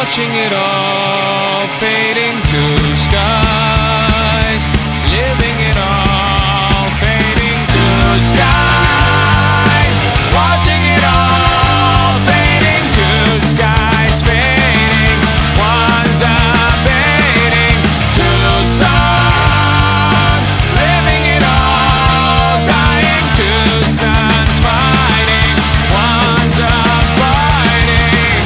watching it all fading to skies, living it all fading to skies, watching it all fading to skies, fading, one's abating, two suns, living it all, dying, two suns fighting, one's abiding.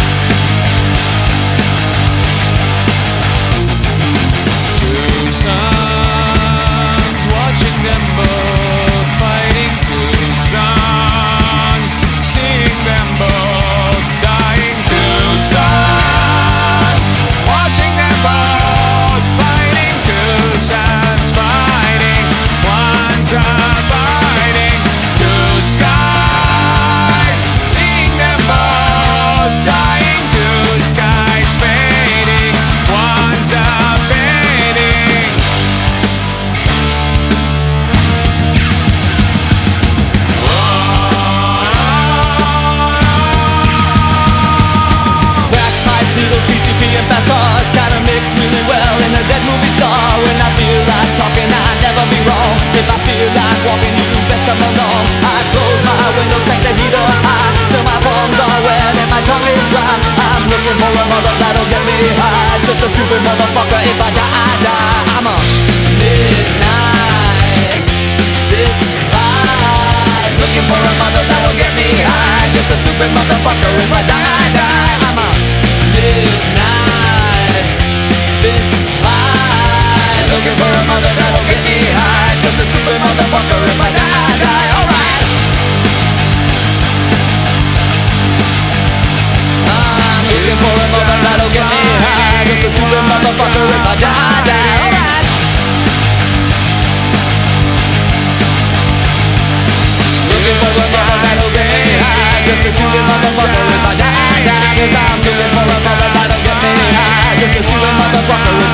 Two suns, watching them both fighting, two suns, seeing them both dying, two suns, watching them both fighting, two suns fighting, one's abiding, two skies, seeing them both dying, two skies fading, one's abating. Bagpipes, needles, PCP and fast cars kinda mix really well in a dead movie star. When I feel like talking, I'd never be wrong. If I feel like walking, you best come along. I close my windows, crank the heater high till my palms are wet and my tongue is dry. I'm looking for a mother that'll get me high. Just a stupid motherfucker. If I die, I die. I'm a midnight this vibe. Looking for a mother that'll get me high. Just a stupid motherfucker. If I die, I die. I'm a midnight this vibe. Looking for a mother that'll get me high. Just a stupid motherfucker. If I die, I die. Alright. I'm looking for a mother that'll get me high. Just a stupid motherfucker. If I die, I die. Alright. Looking for a mother that'll get me high. Just a stupid motherfucker. If I die, I die. 'Cause I'm looking for a mother that'll get me high. Just a stupid motherfucker.